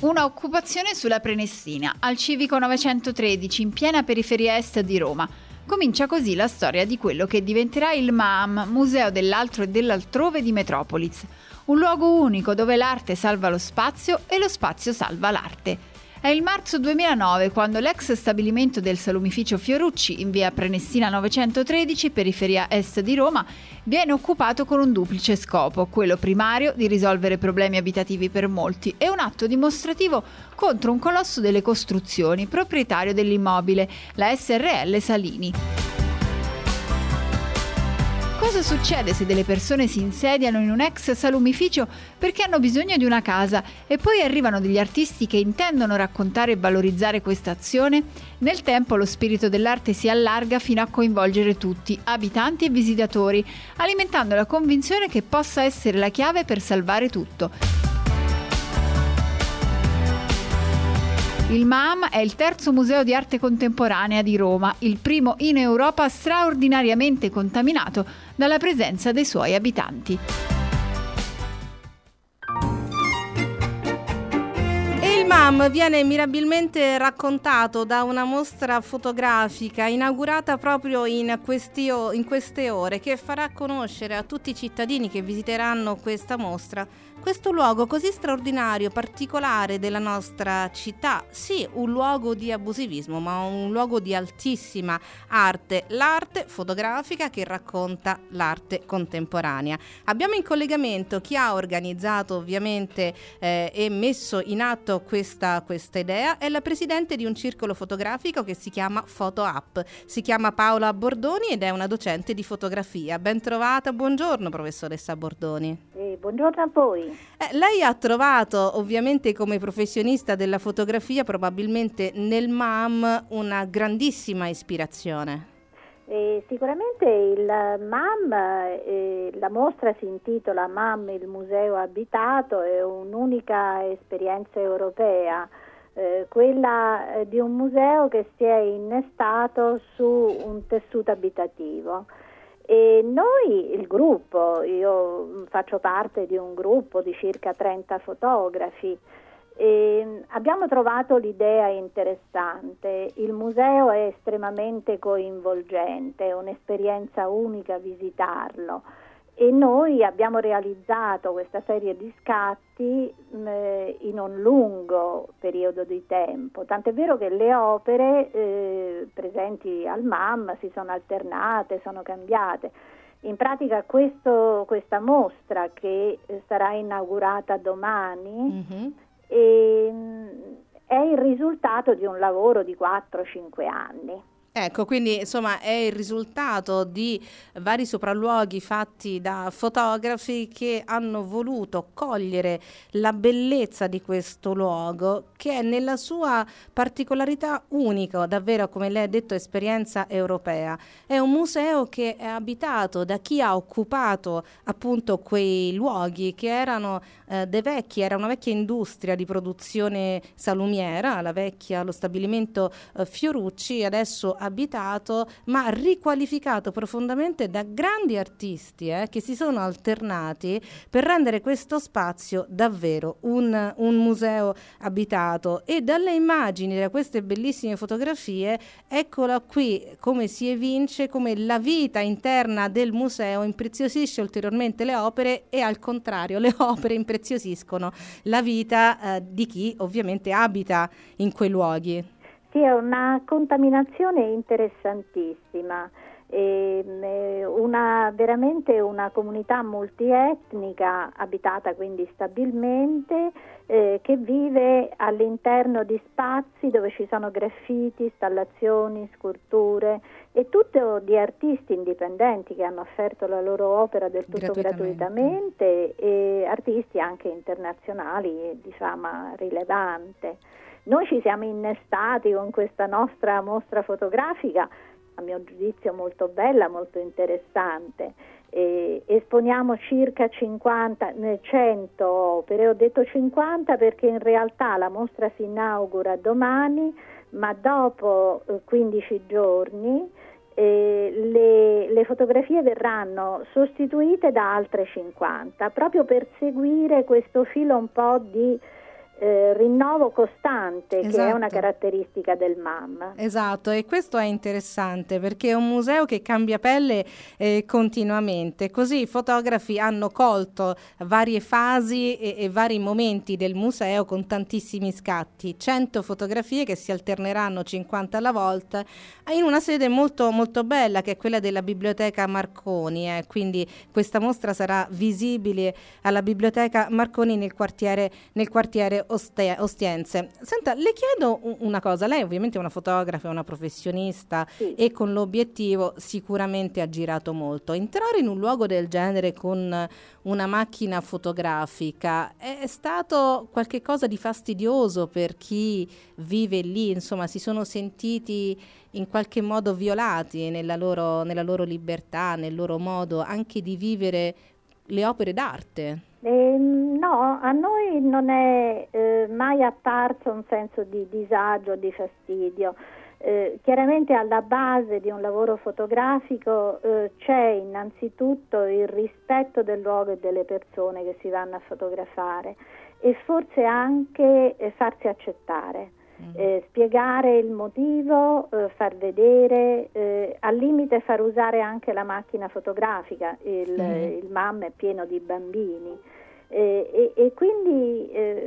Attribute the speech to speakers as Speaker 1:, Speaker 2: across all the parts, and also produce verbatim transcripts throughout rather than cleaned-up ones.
Speaker 1: Una occupazione sulla Prenestina, al Civico novecentotredici, in piena periferia est di Roma. Comincia così la storia di quello che diventerà il M A M, Museo dell'Altro e dell'Altrove di Metropolis. Un luogo unico dove l'arte salva lo spazio e lo spazio salva l'arte. È il marzo duemilanove quando l'ex stabilimento del salumificio Fiorucci in via Prenestina novecentotredici, periferia est di Roma, viene occupato con un duplice scopo, quello primario di risolvere problemi abitativi per molti e un atto dimostrativo contro un colosso delle costruzioni, proprietario dell'immobile, la S R L Salini. Cosa succede se delle persone si insediano in un ex salumificio perché hanno bisogno di una casa e poi arrivano degli artisti che intendono raccontare e valorizzare questa azione? Nel tempo lo spirito dell'arte si allarga fino a coinvolgere tutti, abitanti e visitatori, alimentando la convinzione che possa essere la chiave per salvare tutto. Il M A M è il terzo museo di arte contemporanea di Roma, il primo in Europa straordinariamente contaminato dalla presenza dei suoi abitanti.
Speaker 2: Il M A M viene mirabilmente raccontato da una mostra fotografica inaugurata proprio in, questi o- in queste ore, che farà conoscere a tutti i cittadini che visiteranno questa mostra questo luogo così straordinario, particolare della nostra città. Sì, un luogo di abusivismo, ma un luogo di altissima arte, l'arte fotografica che racconta l'arte contemporanea. Abbiamo in collegamento chi ha organizzato ovviamente eh, e messo in atto questa, questa idea, è la presidente di un circolo fotografico che si chiama Photo Up. Si chiama Paola Bordoni ed è una docente di fotografia. Ben trovata, buongiorno professoressa Bordoni.
Speaker 3: Eh, buongiorno a voi.
Speaker 2: Eh, lei ha trovato ovviamente come professionista della fotografia probabilmente nel M A M una grandissima ispirazione.
Speaker 3: Eh, sicuramente il M A M, eh, la mostra si intitola M A M, il museo abitato, è un'unica esperienza europea, eh, quella eh, di un museo che si è innestato su un tessuto abitativo. E noi, il gruppo, io faccio parte di un gruppo di circa trenta fotografi, e abbiamo trovato l'idea interessante. Il museo è estremamente coinvolgente, è un'esperienza unica visitarlo e noi abbiamo realizzato questa serie di scatti mh, in un lungo periodo di tempo, tant'è vero che le opere eh, presenti al M A M si sono alternate, sono cambiate. In pratica questo, questa mostra che sarà inaugurata domani mm-hmm. e, è il risultato di un lavoro di quattro cinque anni.
Speaker 2: Ecco, quindi insomma è il risultato di vari sopralluoghi fatti da fotografi che hanno voluto cogliere la bellezza di questo luogo, che è nella sua particolarità unica, davvero come lei ha detto esperienza europea. È un museo che è abitato da chi ha occupato appunto quei luoghi che erano eh, dei vecchi, era una vecchia industria di produzione salumiera, la vecchia, lo stabilimento eh, Fiorucci, adesso abitato ma riqualificato profondamente da grandi artisti eh, che si sono alternati per rendere questo spazio davvero un, un museo abitato. E dalle immagini, da queste bellissime fotografie, eccola qui come si evince come la vita interna del museo impreziosisce ulteriormente le opere e al contrario le opere impreziosiscono la vita eh, di chi ovviamente abita in quei luoghi.
Speaker 3: Sì, è una contaminazione interessantissima, e una, veramente una comunità multietnica abitata quindi stabilmente, eh, che vive all'interno di spazi dove ci sono graffiti, installazioni, sculture e tutto di artisti indipendenti che hanno offerto la loro opera del tutto gratuitamente, gratuitamente e artisti anche internazionali di fama rilevante. Noi ci siamo innestati con questa nostra mostra fotografica, a mio giudizio molto bella, molto interessante. E esponiamo circa cinquanta, cento opere, ho detto cinquanta perché in realtà la mostra si inaugura domani, ma dopo quindici giorni eh, le, le fotografie verranno sostituite da altre cinquanta, proprio per seguire questo filo un po' di eh, rinnovo costante,
Speaker 2: Esatto.
Speaker 3: che è una caratteristica del MAM.
Speaker 2: Esatto, e questo è interessante perché è un museo che cambia pelle eh, continuamente, così i fotografi hanno colto varie fasi e, e vari momenti del museo con tantissimi scatti, cento fotografie che si alterneranno cinquanta alla volta in una sede molto molto bella che è quella della Biblioteca Marconi, eh. Quindi questa mostra sarà visibile alla Biblioteca Marconi nel quartiere, nel quartiere Oste- Ostiense. Senta, le chiedo una cosa, lei ovviamente è una fotografa, è una professionista,
Speaker 3: Sì.
Speaker 2: e con l'obiettivo sicuramente ha girato molto. Entrare in un luogo del genere con una macchina fotografica è stato qualche cosa di fastidioso per chi vive lì, insomma si sono sentiti in qualche modo violati nella loro, nella loro libertà, nel loro modo anche di vivere le opere d'arte?
Speaker 3: Eh, no, a noi non è eh, mai apparso un senso di disagio, di fastidio. Eh, chiaramente alla base di un lavoro fotografico eh, c'è innanzitutto il rispetto del luogo e delle persone che si vanno a fotografare e forse anche eh, farsi accettare. Eh, spiegare il motivo, eh, far vedere, eh, al limite far usare anche la macchina fotografica, il, mm. il MAM è pieno di bambini eh, e, e quindi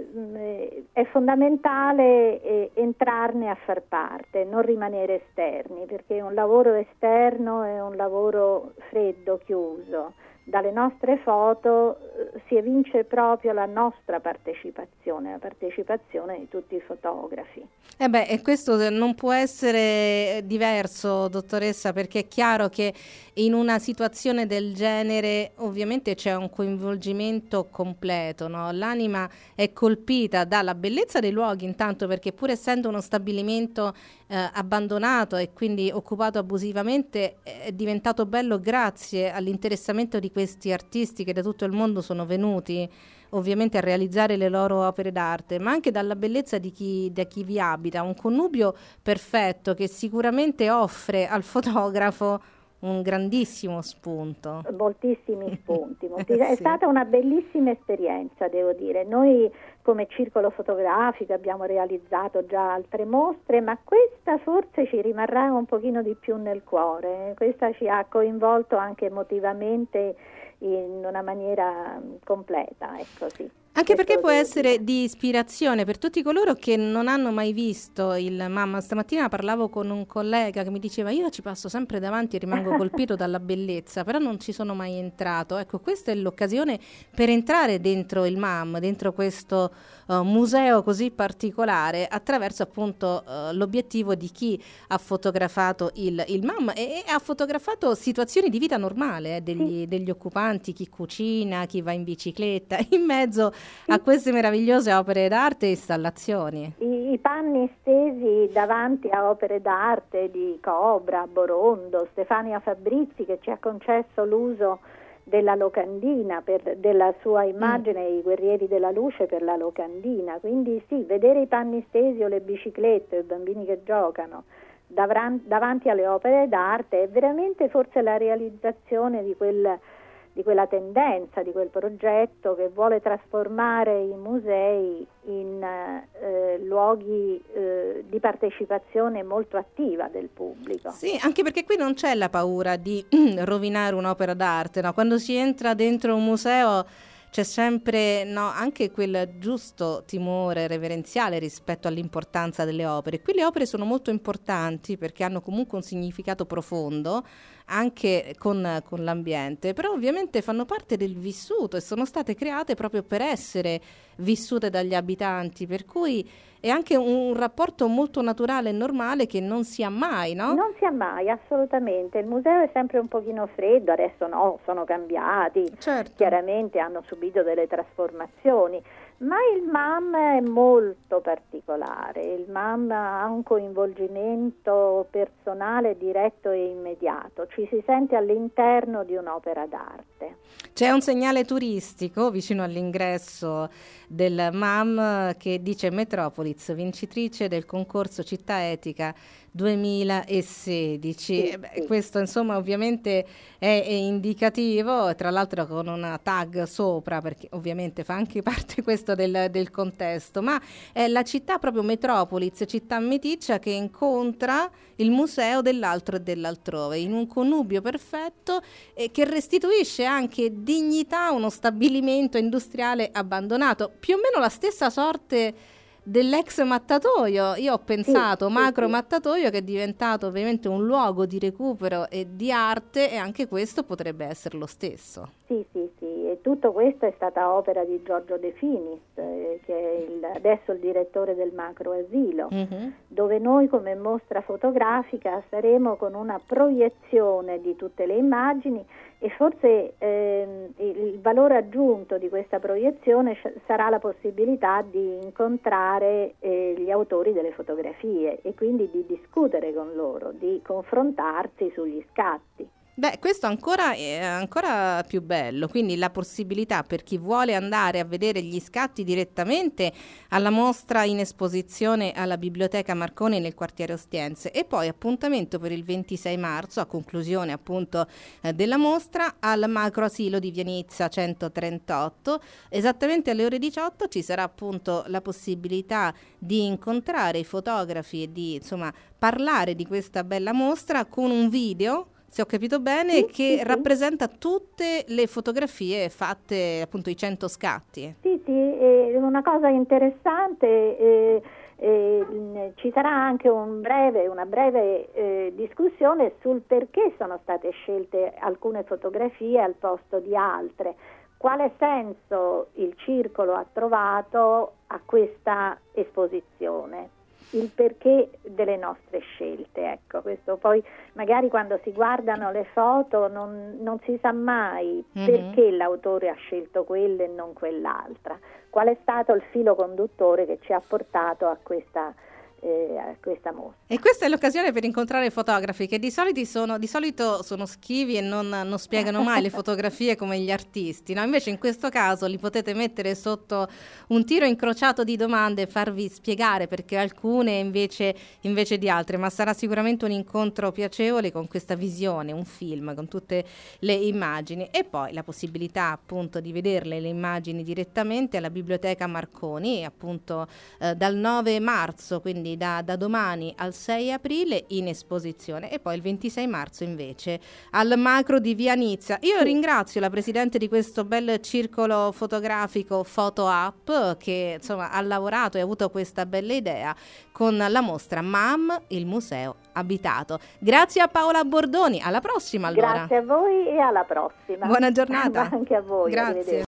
Speaker 3: eh, è fondamentale eh, entrarne a far parte, non rimanere esterni, perché un lavoro esterno è un lavoro freddo, chiuso. Dalle nostre foto eh, si evince proprio la nostra partecipazione, la partecipazione di tutti i fotografi.
Speaker 2: Eh beh, e questo non può essere diverso, dottoressa, perché è chiaro che in una situazione del genere ovviamente c'è un coinvolgimento completo, no? L'anima è colpita dalla bellezza dei luoghi, intanto perché pur essendo uno stabilimento eh, abbandonato e quindi occupato abusivamente, è diventato bello grazie all'interessamento di questi artisti che da tutto il mondo sono venuti ovviamente a realizzare le loro opere d'arte, ma anche dalla bellezza di chi, da chi vi abita, un connubio perfetto che sicuramente offre al fotografo un grandissimo spunto.
Speaker 3: Moltissimi spunti, moltissimi.
Speaker 2: Sì.
Speaker 3: È stata una bellissima esperienza, devo dire. Noi come Circolo Fotografico abbiamo realizzato già altre mostre, ma questa forse ci rimarrà un pochino di più nel cuore. Questa ci ha coinvolto anche emotivamente in una maniera completa, ecco sì.
Speaker 2: Anche perché può essere di ispirazione per tutti coloro che non hanno mai visto il MAM. Stamattina parlavo con un collega che mi diceva io ci passo sempre davanti e rimango colpito dalla bellezza, però non ci sono mai entrato. Ecco, questa è l'occasione per entrare dentro il MAM, dentro questo uh, museo così particolare, attraverso appunto uh, l'obiettivo di chi ha fotografato il, il MAM e, e ha fotografato situazioni di vita normale eh, degli, sì. degli occupanti, chi cucina, chi va in bicicletta, in mezzo a queste meravigliose opere d'arte e installazioni.
Speaker 3: I, I panni stesi davanti a opere d'arte di Cobra, Borondo, Stefania Fabrizi che ci ha concesso l'uso della locandina, per, della sua immagine, mm. i guerrieri della luce per la locandina. Quindi sì, vedere i panni stesi o le biciclette, i bambini che giocano davran- davanti alle opere d'arte è veramente forse la realizzazione di quel di quella tendenza, di quel progetto che vuole trasformare i musei in eh, luoghi eh, di partecipazione molto attiva del pubblico.
Speaker 2: Sì, anche perché qui non c'è la paura di rovinare un'opera d'arte, no? Quando si entra dentro un museo c'è sempre no, anche quel giusto timore reverenziale rispetto all'importanza delle opere. Qui le opere sono molto importanti perché hanno comunque un significato profondo anche con, con l'ambiente, però ovviamente fanno parte del vissuto e sono state create proprio per essere vissute dagli abitanti, per cui è anche un rapporto molto naturale e normale che non si ha mai, no?
Speaker 3: Non si ha mai, assolutamente. Il museo è sempre un pochino freddo, adesso no, sono cambiati,
Speaker 2: certo.
Speaker 3: Chiaramente hanno subito delle trasformazioni, ma il MAM è molto particolare, il MAM ha un coinvolgimento personale diretto e immediato, ci si sente all'interno di un'opera d'arte.
Speaker 2: C'è un segnale turistico vicino all'ingresso del MAM che dice Metropolis, vincitrice del concorso Città Etica duemilasedici.
Speaker 3: Sì,
Speaker 2: Eh beh,
Speaker 3: sì.
Speaker 2: questo insomma ovviamente è, è indicativo, tra l'altro con una tag sopra, perché ovviamente fa anche parte questo del, del contesto, ma è la città proprio Metropolis, città meticcia, che incontra il museo dell'altro e dell'altrove in un connubio perfetto, e che restituisce anche dignità a uno stabilimento industriale abbandonato, più o meno la stessa sorte dell'ex mattatoio. Io ho pensato
Speaker 3: sì,
Speaker 2: macro
Speaker 3: sì.
Speaker 2: mattatoio, che è diventato ovviamente un luogo di recupero e di arte, e anche questo potrebbe essere lo stesso.
Speaker 3: Sì, sì, sì, e tutto questo è stata opera di Giorgio De Finis, eh, che è il, adesso il direttore del macro asilo,
Speaker 2: Mm-hmm.
Speaker 3: dove noi come mostra fotografica saremo con una proiezione di tutte le immagini, e forse ehm, il, il valore aggiunto di questa proiezione sarà la possibilità di incontrare eh, gli autori delle fotografie e quindi di discutere con loro, di confrontarsi sugli scatti.
Speaker 2: Beh, questo ancora è ancora più bello, quindi la possibilità per chi vuole andare a vedere gli scatti direttamente alla mostra in esposizione alla Biblioteca Marconi nel quartiere Ostiense, e poi appuntamento per il ventisei marzo, a conclusione appunto eh, della mostra, al macro asilo di Vianizza centotrentotto, esattamente alle ore diciotto ci sarà appunto la possibilità di incontrare i fotografi e di insomma parlare di questa bella mostra con un video, se ho capito bene,
Speaker 3: Sì,
Speaker 2: che
Speaker 3: sì, sì.
Speaker 2: rappresenta tutte le fotografie fatte, appunto i cento scatti.
Speaker 3: Sì, sì, è una cosa interessante, eh, eh, ci sarà anche un breve, una breve eh, discussione sul perché sono state scelte alcune fotografie al posto di altre, quale senso il circolo ha trovato a questa esposizione, il perché delle nostre scelte. Ecco, questo poi magari quando si guardano le foto non, non si sa mai
Speaker 2: Mhm.
Speaker 3: perché l'autore ha scelto quella e non quell'altra, qual è stato il filo conduttore che ci ha portato a questa, eh, a questa mostra.
Speaker 2: E questa è l'occasione per incontrare fotografi che di solito sono, di solito sono schivi e non, non spiegano mai le fotografie come gli artisti, no? Invece in questo caso li potete mettere sotto un tiro incrociato di domande e farvi spiegare perché alcune invece, invece di altre, ma sarà sicuramente un incontro piacevole con questa visione, un film con tutte le immagini, e poi la possibilità appunto di vederle le immagini direttamente alla Biblioteca Marconi, appunto eh, dal nove marzo, quindi da, da domani al sei aprile in esposizione, e poi il ventisei marzo invece al macro di Vianizza. Io ringrazio la presidente di questo bel circolo fotografico Photo Up, che insomma ha lavorato e ha avuto questa bella idea con la mostra M A M, il museo abitato. Grazie a Paola Bordoni, alla prossima allora.
Speaker 3: Grazie a voi e alla prossima.
Speaker 2: Buona giornata.
Speaker 3: Anche a voi.
Speaker 2: Grazie.
Speaker 3: Arrivederci.